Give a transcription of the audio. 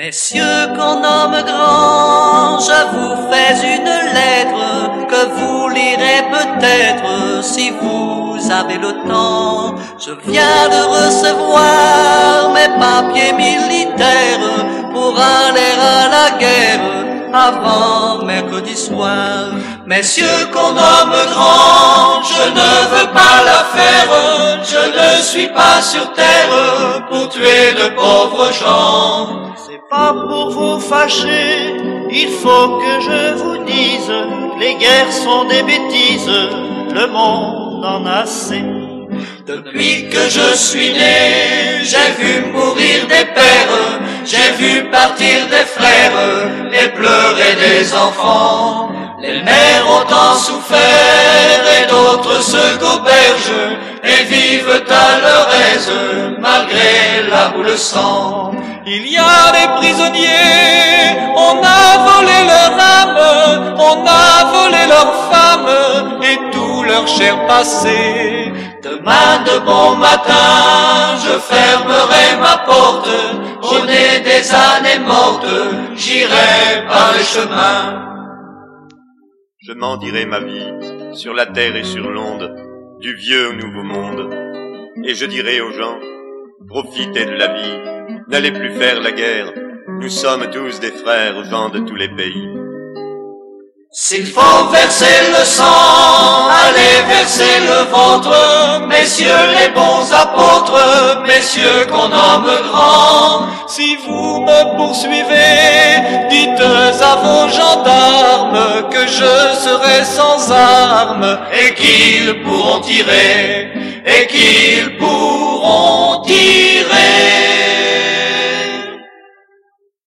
Messieurs qu'on nomme grand, je vous fais une lettre que vous lirez peut-être si vous avez le temps. Je viens de recevoir mes papiers militaires pour aller à la guerre avant mercredi soir. Messieurs qu'on nomme grand, je ne veux pas la faire, je ne suis pas sur terre pour tuer de pauvres gens. C'est pas pour vous fâcher, il faut que je vous dise, les guerres sont des bêtises, le monde en a assez. Depuis que je suis né, j'ai vu mourir des pères, j'ai vu partir des frères et pleurer des enfants. Les mères ont tant souffert et d'autres se gobergent et vivent à leur aise malgré la boue le sang. Il y a des prisonniers, on a volé leur âme, on a volé leurs femmes et tout leur cher passé. Demain de bon matin, je fermerai ma porte, au nez des années mortes, j'irai par les chemins. Je m'en dirai ma vie, sur la terre et sur l'onde, du vieux au nouveau monde. Et je dirai aux gens, profitez de la vie, n'allez plus faire la guerre, nous sommes tous des frères, gens de tous les pays. S'il faut verser le sang, allez verser le vôtre, messieurs les bons apôtres, messieurs qu'on nomme grands. Si vous me poursuivez, dites à vos gendarmes que je serai sans armes et qu'ils pourront tirer, et qu'ils pourront tirer.